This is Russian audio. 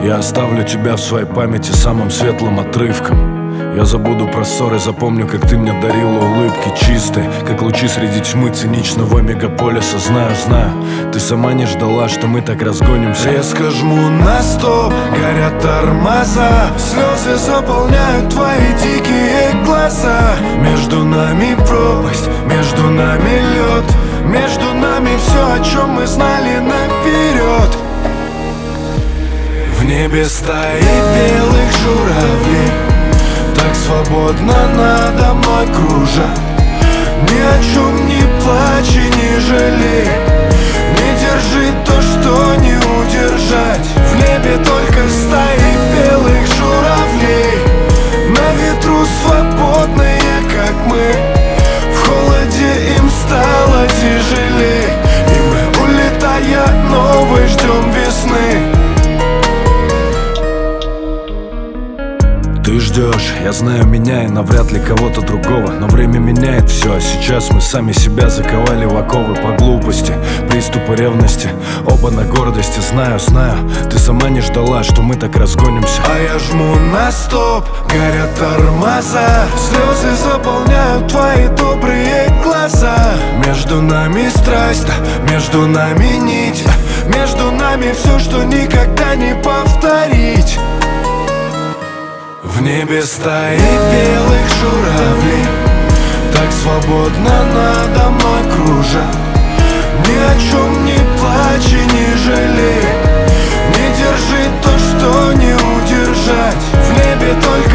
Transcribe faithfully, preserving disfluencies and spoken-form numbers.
Я оставлю тебя в своей памяти самым светлым отрывком. Я забуду про ссоры, запомню, как ты мне дарила улыбки чистые, как лучи среди тьмы циничного мегаполиса. Знаю, знаю, ты сама не ждала, что мы так разгонимся. Резко жму на стоп, горят тормоза, слезы заполняют твои дикие глаза. Между нами пропасть, между нами лед, между нами все, о чем мы знали наперед. В небе стоит белых журавлей, так свободно надо мной кружа. Ни о чем не плачь и не жалей, не держи то, что не удержать. В небе только стаи белых журавлей, на ветру свободные, как мы. В холоде им стало тяжелей, и мы, улетая новой, ждем весны. Ты ждешь, я знаю меня и навряд ли кого-то другого. Но время меняет все, а сейчас мы сами себя заковали в оковы по глупости, приступы ревности, оба на гордости. Знаю, знаю, ты сама не ждала, что мы так разгонимся. А я жму на стоп, горят тормоза, слезы заполняют твои добрые глаза. Между нами страсть, между нами нить, между нами все, что никогда не повторить. В небе стоит белых журавлей, так свободно надо мной кружа. Ни о чем не плачь и не жалей, не держи то, что не удержать. В небе только